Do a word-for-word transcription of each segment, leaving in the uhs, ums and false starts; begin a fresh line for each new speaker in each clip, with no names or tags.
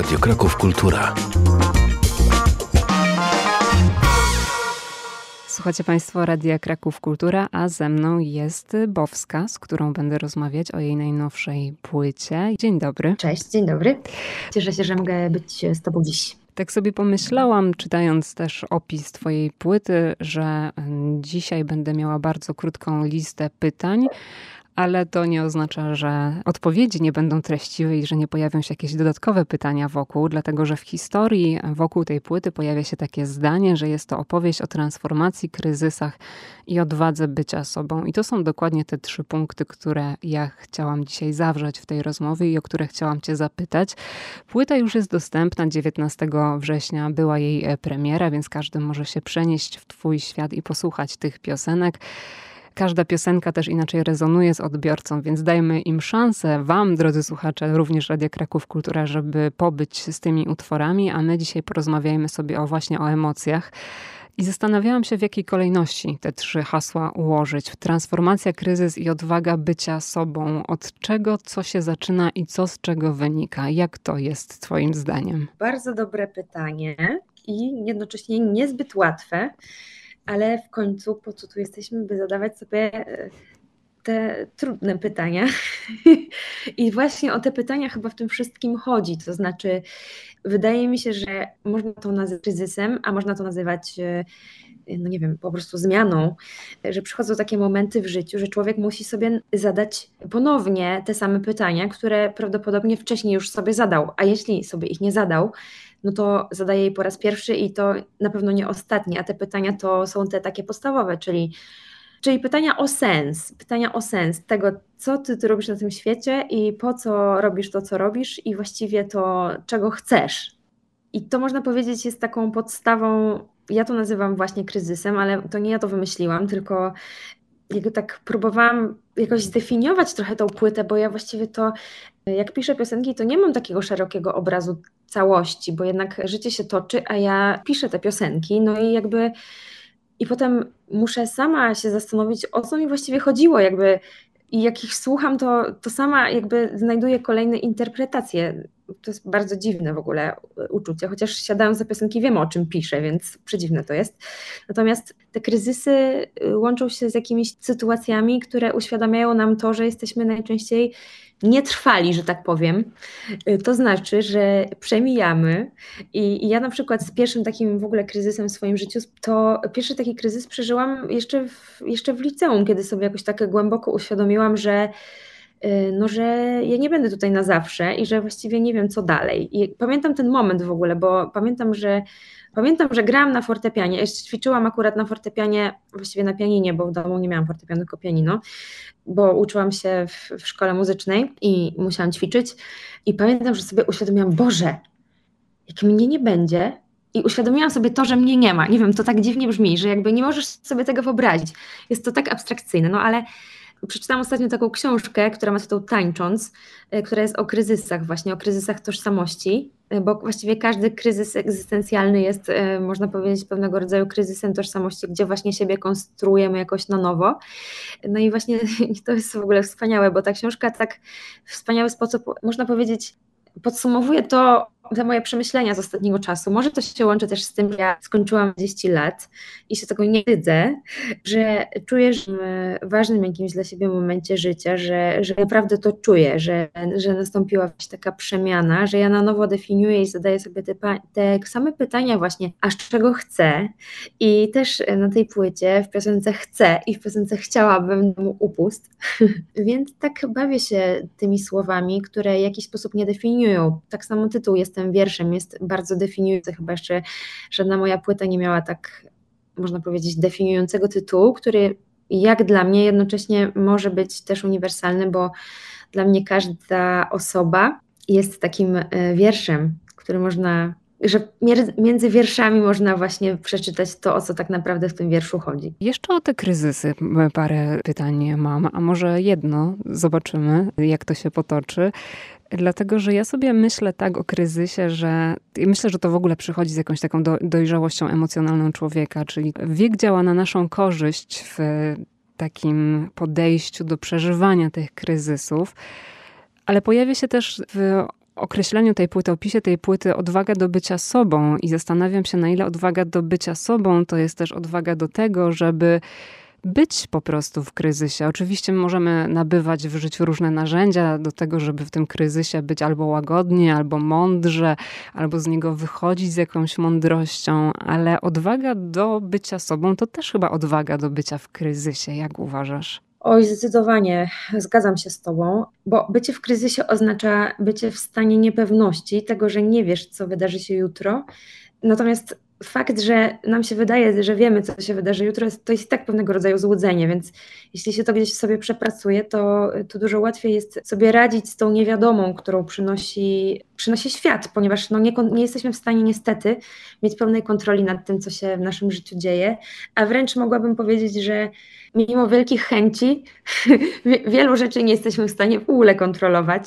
Radio Kraków Kultura.
Słuchacie Państwo Radia Kraków Kultura, a ze mną jest Bowska, z którą będę rozmawiać o jej najnowszej płycie. Dzień dobry.
Cześć, dzień dobry. Cieszę się, że mogę być z Tobą dziś.
Tak sobie pomyślałam, czytając też opis Twojej płyty, że dzisiaj będę miała bardzo krótką listę pytań, ale to nie oznacza, że odpowiedzi nie będą treściwe i że nie pojawią się jakieś dodatkowe pytania wokół, dlatego że w historii wokół tej płyty pojawia się takie zdanie, że jest to opowieść o transformacji, kryzysach i odwadze bycia sobą. I to są dokładnie te trzy punkty, które ja chciałam dzisiaj zawrzeć w tej rozmowie i o które chciałam Cię zapytać. Płyta już jest dostępna, dziewiętnastego września była jej premiera, więc każdy może się przenieść w Twój świat i posłuchać tych piosenek. Każda piosenka też inaczej rezonuje z odbiorcą, więc dajmy im szansę, wam, drodzy słuchacze, również Radia Kraków Kultura, żeby pobyć z tymi utworami, a my dzisiaj porozmawiajmy sobie o właśnie o emocjach. I zastanawiałam się, w jakiej kolejności te trzy hasła ułożyć. Transformacja, kryzys i odwaga bycia sobą. Od czego, co się zaczyna i co z czego wynika? Jak to jest Twoim zdaniem?
Bardzo dobre pytanie i jednocześnie niezbyt łatwe. Ale w końcu po co tu jesteśmy, by zadawać sobie te trudne pytania. I właśnie o te pytania chyba w tym wszystkim chodzi. To znaczy, wydaje mi się, że można to nazywać kryzysem, a można to nazywać, no nie wiem, po prostu zmianą, że przychodzą takie momenty w życiu, że człowiek musi sobie zadać ponownie te same pytania, które prawdopodobnie wcześniej już sobie zadał, a jeśli sobie ich nie zadał, no to zadaje jej po raz pierwszy i to na pewno nie ostatni, a te pytania to są te takie podstawowe, czyli, czyli pytania o sens, pytania o sens tego, co ty, ty robisz na tym świecie i po co robisz to, co robisz i właściwie to, czego chcesz. I to można powiedzieć jest taką podstawą, ja to nazywam właśnie kryzysem, ale to nie ja to wymyśliłam, tylko jego tak próbowałam jakoś zdefiniować trochę tą płytę, bo ja właściwie to, jak piszę piosenki, to nie mam takiego szerokiego obrazu całości, bo jednak życie się toczy, a ja piszę te piosenki, no i jakby i potem muszę sama się zastanowić, o co mi właściwie chodziło, jakby i jak ich słucham, to, to sama jakby znajduję kolejne interpretacje. To jest bardzo dziwne w ogóle uczucie, chociaż siadając za piosenki wiem, o czym piszę, więc przedziwne to jest. Natomiast te kryzysy łączą się z jakimiś sytuacjami, które uświadamiają nam to, że jesteśmy najczęściej nietrwali, że tak powiem. To znaczy, że przemijamy i, i ja na przykład z pierwszym takim w ogóle kryzysem w swoim życiu, to pierwszy taki kryzys przeżyłam jeszcze w, jeszcze w liceum, kiedy sobie jakoś tak głęboko uświadomiłam, że no, że ja nie będę tutaj na zawsze i że właściwie nie wiem, co dalej. I pamiętam ten moment w ogóle, bo pamiętam, że pamiętam, że grałam na fortepianie. Ja ćwiczyłam akurat na fortepianie, właściwie na pianinie, bo w domu nie miałam fortepianu, tylko pianino, bo uczyłam się w, w szkole muzycznej i musiałam ćwiczyć. I pamiętam, że sobie uświadomiłam, Boże, jak mnie nie będzie, i uświadomiłam sobie to, że mnie nie ma. Nie wiem, to tak dziwnie brzmi, że jakby nie możesz sobie tego wyobrazić. Jest to tak abstrakcyjne, no ale przeczytałam ostatnio taką książkę, która ma tytuł Tańcząc, która jest o kryzysach, właśnie o kryzysach tożsamości, bo właściwie każdy kryzys egzystencjalny jest, można powiedzieć, pewnego rodzaju kryzysem tożsamości, gdzie właśnie siebie konstruujemy jakoś na nowo. No i właśnie to jest w ogóle wspaniałe, bo ta książka tak w wspaniały sposób, można powiedzieć, podsumowuje to, te moje przemyślenia z ostatniego czasu. Może to się łączy też z tym, że ja skończyłam trzydzieści lat i się tego nie wstydzę, że czuję, że w ważnym jakimś dla siebie momencie życia, że, że naprawdę to czuję, że, że nastąpiła jakaś taka przemiana, że ja na nowo definiuję i zadaję sobie te, te same pytania właśnie, a z czego chcę. I też na tej płycie w piosence chcę i w piosence chciałabym mu upust. Więc tak bawię się tymi słowami, które w jakiś sposób nie definiują. Tak samo tytuł Jestem wierszem jest bardzo definiujący. Chyba jeszcze żadna moja płyta nie miała tak, można powiedzieć, definiującego tytułu, który jak dla mnie jednocześnie może być też uniwersalny, bo dla mnie każda osoba jest takim wierszem, który można, że między wierszami można właśnie przeczytać to, o co tak naprawdę w tym wierszu chodzi.
Jeszcze o te kryzysy parę pytań mam, a może jedno, zobaczymy, jak to się potoczy. Dlatego, że ja sobie myślę tak o kryzysie, że myślę, że to w ogóle przychodzi z jakąś taką do, dojrzałością emocjonalną człowieka, czyli wiek działa na naszą korzyść w takim podejściu do przeżywania tych kryzysów, ale pojawia się też w określeniu tej płyty, opisie tej płyty odwaga do bycia sobą i zastanawiam się, na ile odwaga do bycia sobą to jest też odwaga do tego, żeby być po prostu w kryzysie. Oczywiście możemy nabywać w życiu różne narzędzia do tego, żeby w tym kryzysie być albo łagodnie, albo mądrze, albo z niego wychodzić z jakąś mądrością, ale odwaga do bycia sobą to też chyba odwaga do bycia w kryzysie. Jak uważasz?
Oj, zdecydowanie zgadzam się z Tobą, bo bycie w kryzysie oznacza bycie w stanie niepewności, tego, że nie wiesz, co wydarzy się jutro. Natomiast fakt, że nam się wydaje, że wiemy, co się wydarzy jutro, to jest i tak pewnego rodzaju złudzenie, więc jeśli się to gdzieś sobie przepracuje, to, to dużo łatwiej jest sobie radzić z tą niewiadomą, którą przynosi, przynosi świat, ponieważ no nie, nie jesteśmy w stanie niestety mieć pełnej kontroli nad tym, co się w naszym życiu dzieje, a wręcz mogłabym powiedzieć, że mimo wielkich chęci wielu rzeczy nie jesteśmy w stanie w ogóle kontrolować.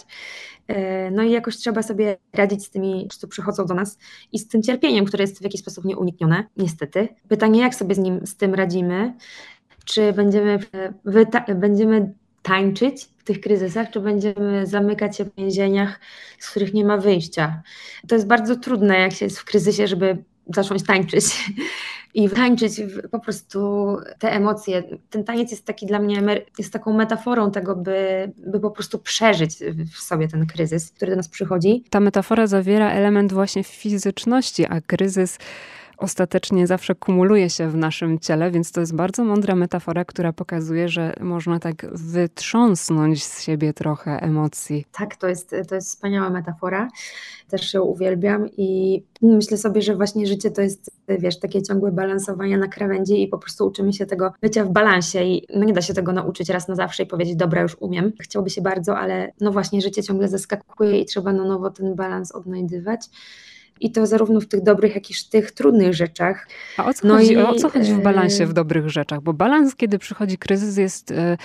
No i jakoś trzeba sobie radzić z tymi, co przychodzą do nas i z tym cierpieniem, które jest w jakiś sposób nieuniknione, niestety. Pytanie, jak sobie z nim, z tym radzimy? Czy będziemy, wyta- będziemy tańczyć w tych kryzysach, czy będziemy zamykać się w więzieniach, z których nie ma wyjścia? To jest bardzo trudne, jak się jest w kryzysie, żeby zacząć tańczyć i tańczyć po prostu te emocje. Ten taniec jest taki dla mnie, jest taką metaforą tego, by, by po prostu przeżyć w sobie ten kryzys, który do nas przychodzi.
Ta metafora zawiera element właśnie fizyczności, a kryzys ostatecznie zawsze kumuluje się w naszym ciele, więc to jest bardzo mądra metafora, która pokazuje, że można tak wytrząsnąć z siebie trochę emocji.
Tak, to jest, to jest wspaniała metafora. Też ją uwielbiam i myślę sobie, że właśnie życie to jest, wiesz, takie ciągłe balansowanie na krawędzi i po prostu uczymy się tego bycia w balansie i no nie da się tego nauczyć raz na zawsze i powiedzieć, dobra, już umiem. Chciałoby się bardzo, ale no właśnie życie ciągle zaskakuje i trzeba na nowo ten balans odnajdywać. I to zarówno w tych dobrych, jak i w tych trudnych rzeczach.
A o co, no chodzi, i, o co chodzi w balansie w dobrych rzeczach? Bo balans, kiedy przychodzi kryzys, jest e,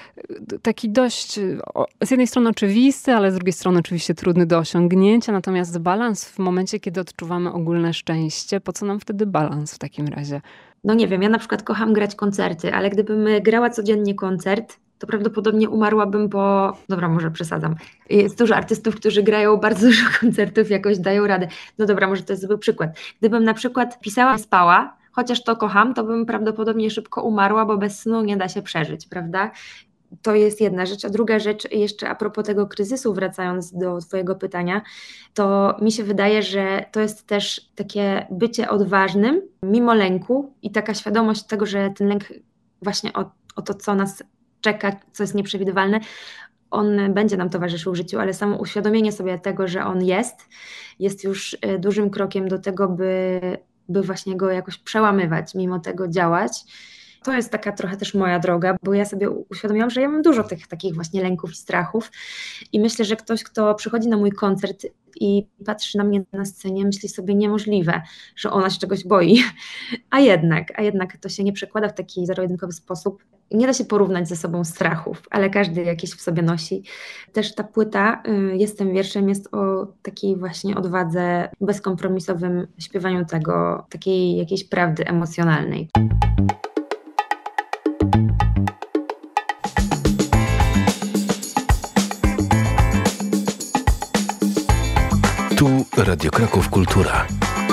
taki dość o, z jednej strony oczywisty, ale z drugiej strony oczywiście trudny do osiągnięcia. Natomiast balans w momencie, kiedy odczuwamy ogólne szczęście, po co nam wtedy balans w takim razie?
No nie wiem, ja na przykład kocham grać koncerty, ale gdybym grała codziennie koncert, to prawdopodobnie umarłabym po... Dobra, może przesadzam. Jest dużo artystów, którzy grają bardzo dużo koncertów, jakoś dają radę. No dobra, może to jest zły przykład. Gdybym na przykład pisała i spała, chociaż to kocham, to bym prawdopodobnie szybko umarła, bo bez snu nie da się przeżyć, prawda? To jest jedna rzecz. A druga rzecz, jeszcze a propos tego kryzysu, wracając do Twojego pytania, to mi się wydaje, że to jest też takie bycie odważnym, mimo lęku i taka świadomość tego, że ten lęk właśnie o, o to, co nas czeka, co jest nieprzewidywalne, on będzie nam towarzyszył w życiu, ale samo uświadomienie sobie tego, że on jest, jest już dużym krokiem do tego, by, by właśnie go jakoś przełamywać, mimo tego działać. To jest taka trochę też moja droga, bo ja sobie uświadomiłam, że ja mam dużo tych takich właśnie lęków i strachów i myślę, że ktoś, kto przychodzi na mój koncert i patrzy na mnie na scenie, myśli sobie niemożliwe, że ona się czegoś boi, a jednak, a jednak to się nie przekłada w taki zero-jedynkowy sposób. Nie da się porównać ze sobą strachów, ale każdy jakieś w sobie nosi. Też ta płyta y, Jestem wierszem jest o takiej właśnie odwadze, bezkompromisowym śpiewaniu tego, takiej jakiejś prawdy emocjonalnej.
Tu Radio Kraków Kultura.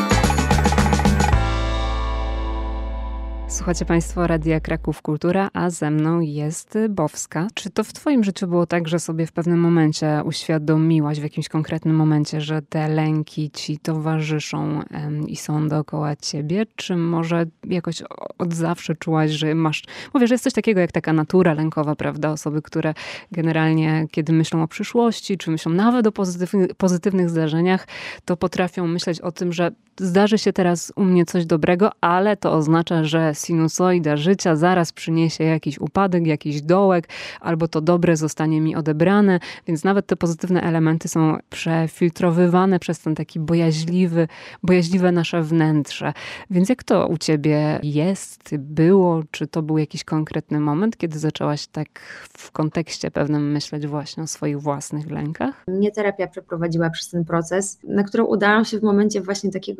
Słuchacie Państwo Radia Kraków Kultura, a ze mną jest Bowska. Czy to w Twoim życiu było tak, że sobie w pewnym momencie uświadomiłaś, w jakimś konkretnym momencie, że te lęki Ci towarzyszą em, i są dookoła Ciebie? Czy może jakoś od zawsze czułaś, że masz... Mówię, że jest coś takiego jak taka natura lękowa, prawda? Osoby, które generalnie, kiedy myślą o przyszłości, czy myślą nawet o pozytywnych, pozytywnych zdarzeniach, to potrafią myśleć o tym, że zdarzy się teraz u mnie coś dobrego, ale to oznacza, że sinusoida życia zaraz przyniesie jakiś upadek, jakiś dołek, albo to dobre zostanie mi odebrane, więc nawet te pozytywne elementy są przefiltrowywane przez ten taki bojaźliwy, bojaźliwe nasze wnętrze. Więc jak to u Ciebie jest, było? Czy to był jakiś konkretny moment, kiedy zaczęłaś tak w kontekście pewnym myśleć właśnie o swoich własnych lękach?
Mnie terapia przeprowadziła przez ten proces, na którą udałam się w momencie właśnie takiego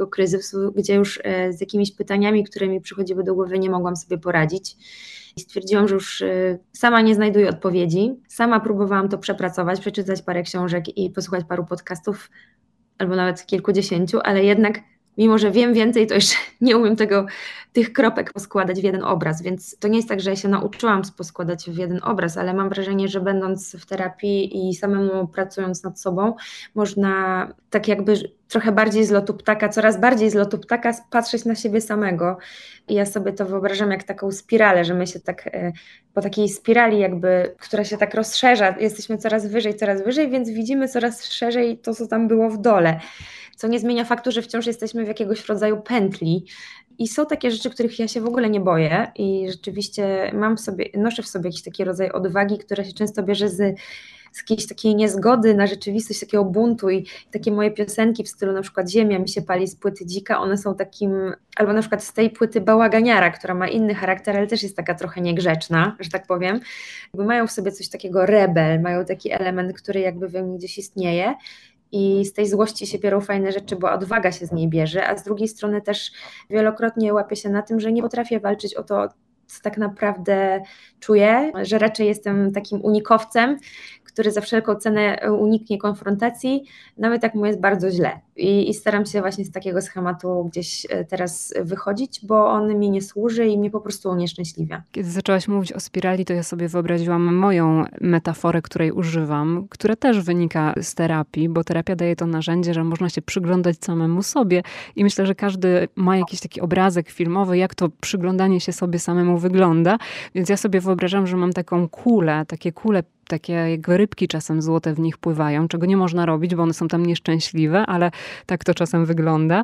takiego kryzysu, gdzie już z jakimiś pytaniami, które mi przychodziły do głowy, nie mogłam sobie poradzić. I stwierdziłam, że już sama nie znajduję odpowiedzi. Sama próbowałam to przepracować, przeczytać parę książek i posłuchać paru podcastów, albo nawet kilkudziesięciu, ale jednak mimo że wiem więcej, to jeszcze nie umiem tego, tych kropek poskładać w jeden obraz, więc to nie jest tak, że ja się nauczyłam poskładać w jeden obraz, ale mam wrażenie, że będąc w terapii i samemu pracując nad sobą, można tak jakby trochę bardziej z lotu ptaka, coraz bardziej z lotu ptaka patrzeć na siebie samego. I ja sobie to wyobrażam jak taką spiralę, że my się tak po takiej spirali jakby, która się tak rozszerza, jesteśmy coraz wyżej, coraz wyżej, więc widzimy coraz szerzej to, co tam było w dole. Co nie zmienia faktu, że wciąż jesteśmy w jakiegoś rodzaju pętli. I są takie rzeczy, których ja się w ogóle nie boję i rzeczywiście mam w sobie, noszę w sobie jakiś taki rodzaj odwagi, która się często bierze z, z jakiejś takiej niezgody na rzeczywistość, takiego buntu i takie moje piosenki w stylu na przykład Ziemia mi się pali z płyty Dzika, one są takim, albo na przykład z tej płyty Bałaganiara, która ma inny charakter, ale też jest taka trochę niegrzeczna, że tak powiem. Jakby mają w sobie coś takiego rebel, mają taki element, który jakby we mnie gdzieś istnieje. I z tej złości się biorą fajne rzeczy, bo odwaga się z niej bierze, a z drugiej strony też wielokrotnie łapię się na tym, że nie potrafię walczyć o to, co tak naprawdę czuję, że raczej jestem takim unikowcem, który za wszelką cenę uniknie konfrontacji, nawet jak mu jest bardzo źle. I, i staram się właśnie z takiego schematu gdzieś teraz wychodzić, bo on mi nie służy i mnie po prostu unieszczęśliwia.
Kiedy zaczęłaś mówić o spirali, to ja sobie wyobraziłam moją metaforę, której używam, która też wynika z terapii, bo terapia daje to narzędzie, że można się przyglądać samemu sobie i myślę, że każdy ma jakiś taki obrazek filmowy, jak to przyglądanie się sobie samemu wygląda, więc ja sobie wyobrażam, że mam taką kulę, takie kule, takie jak rybki czasem złote w nich pływają, czego nie można robić, bo one są tam nieszczęśliwe, ale tak to czasem wygląda.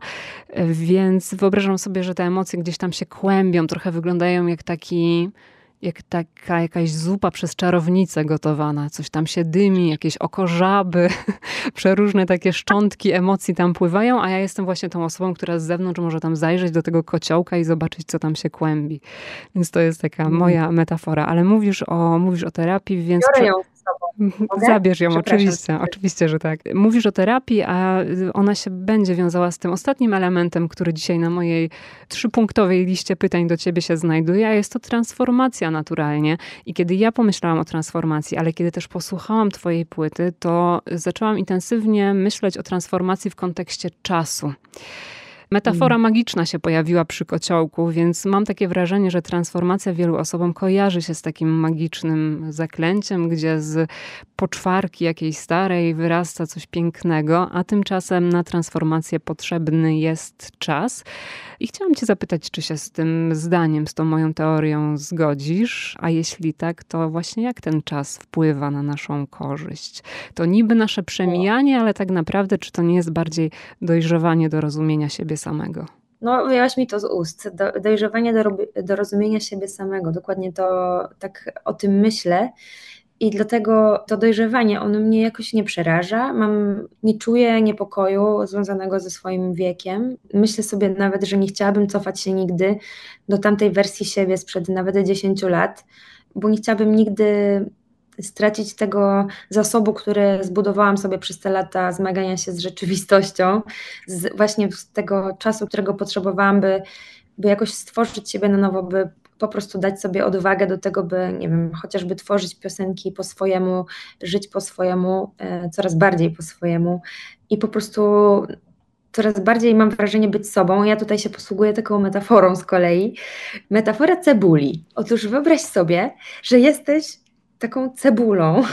Więc wyobrażam sobie, że te emocje gdzieś tam się kłębią, trochę wyglądają jak taki, jak taka jakaś zupa przez czarownicę gotowana. Coś tam się dymi, jakieś oko żaby, przeróżne takie szczątki emocji tam pływają, a ja jestem właśnie tą osobą, która z zewnątrz może tam zajrzeć do tego kociołka i zobaczyć, co tam się kłębi. Więc to jest taka moja metafora. Ale mówisz o, mówisz o terapii, więc...
Biorę ją z sobą. Mogę?
Zabierz ją, oczywiście, oczywiście, że tak. Mówisz o terapii, a ona się będzie wiązała z tym ostatnim elementem, który dzisiaj na mojej trzypunktowej liście pytań do ciebie się znajduje, a jest to transformacja naturalnie. I kiedy ja pomyślałam o transformacji, ale kiedy też posłuchałam twojej płyty, to zaczęłam intensywnie myśleć o transformacji w kontekście czasu. Metafora magiczna się pojawiła przy kociołku, więc mam takie wrażenie, że transformacja wielu osobom kojarzy się z takim magicznym zaklęciem, gdzie z poczwarki jakiejś starej wyrasta coś pięknego, a tymczasem na transformację potrzebny jest czas. I chciałam cię zapytać, czy się z tym zdaniem, z tą moją teorią zgodzisz? A jeśli tak, to właśnie jak ten czas wpływa na naszą korzyść? To niby nasze przemijanie, ale tak naprawdę czy to nie jest bardziej dojrzewanie do rozumienia siebie samego?
No, wyjęłaś mi to z ust. Do, dojrzewanie do, do rozumienia siebie samego. Dokładnie to tak o tym myślę. I dlatego to dojrzewanie, ono mnie jakoś nie przeraża. Mam, nie czuję niepokoju związanego ze swoim wiekiem. Myślę sobie nawet, że nie chciałabym cofać się nigdy do tamtej wersji siebie sprzed nawet dziesięciu lat, bo nie chciałabym nigdy stracić tego zasobu, który zbudowałam sobie przez te lata zmagania się z rzeczywistością, z właśnie z tego czasu, którego potrzebowałam, by, by jakoś stworzyć siebie na nowo, by po prostu dać sobie odwagę do tego, by, nie wiem, chociażby tworzyć piosenki po swojemu, żyć po swojemu, e, coraz bardziej po swojemu i po prostu coraz bardziej mam wrażenie być sobą. Ja tutaj się posługuję taką metaforą z kolei. Metafora cebuli. Otóż wyobraź sobie, że jesteś taką cebulą.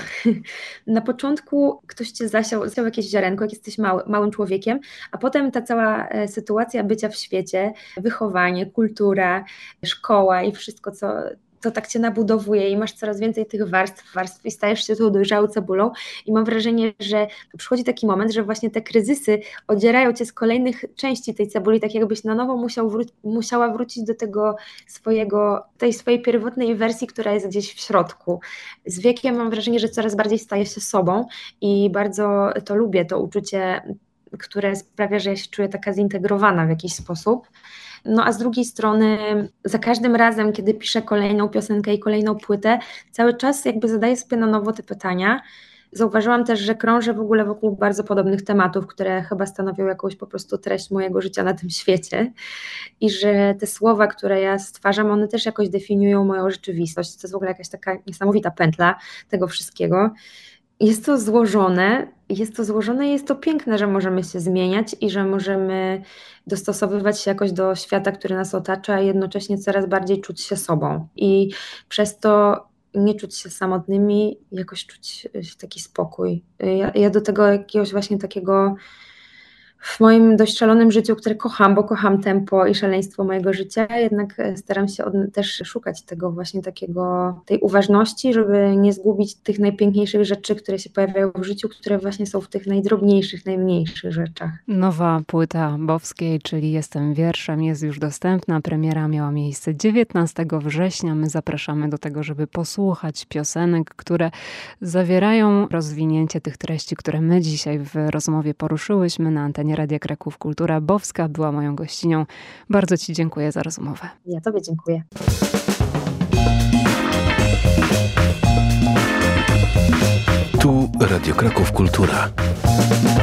Na początku ktoś cię zasiał, zasiał jakieś ziarenko, jak jesteś mały, małym człowiekiem, a potem ta cała sytuacja bycia w świecie, wychowanie, kultura, szkoła i wszystko, co to tak cię nabudowuje i masz coraz więcej tych warstw, warstw i stajesz się tą dojrzałą cebulą i mam wrażenie, że przychodzi taki moment, że właśnie te kryzysy odzierają cię z kolejnych części tej cebuli, tak jakbyś na nowo musiał wró- musiała wrócić do tego swojego, tej swojej pierwotnej wersji, która jest gdzieś w środku. Z wiekiem mam wrażenie, że coraz bardziej staję się sobą i bardzo to lubię, to uczucie, które sprawia, że ja się czuję taka zintegrowana w jakiś sposób. No a z drugiej strony za każdym razem, kiedy piszę kolejną piosenkę i kolejną płytę, cały czas jakby zadaję sobie na nowo te pytania, zauważyłam też, że krążę w ogóle wokół bardzo podobnych tematów, które chyba stanowią jakąś po prostu treść mojego życia na tym świecie i że te słowa, które ja stwarzam, one też jakoś definiują moją rzeczywistość. To jest w ogóle jakaś taka niesamowita pętla tego wszystkiego. Jest to złożone, jest to złożone i jest to piękne, że możemy się zmieniać i że możemy dostosowywać się jakoś do świata, który nas otacza, a jednocześnie coraz bardziej czuć się sobą i przez to nie czuć się samotnymi, jakoś czuć taki spokój. Ja, ja do tego jakiegoś właśnie takiego w moim dość szalonym życiu, które kocham, bo kocham tempo i szaleństwo mojego życia, jednak staram się od, też szukać tego właśnie takiego, tej uważności, żeby nie zgubić tych najpiękniejszych rzeczy, które się pojawiają w życiu, które właśnie są w tych najdrobniejszych, najmniejszych rzeczach.
Nowa płyta Bowskiej, czyli Jestem wierszem, jest już dostępna. Premiera miała miejsce dziewiętnastego września. My zapraszamy do tego, żeby posłuchać piosenek, które zawierają rozwinięcie tych treści, które my dzisiaj w rozmowie poruszyłyśmy na antenie Radia Kraków Kultura. Bowska była moją gościnią. Bardzo Ci dziękuję za rozmowę.
Ja Tobie dziękuję.
Tu Radio Kraków Kultura.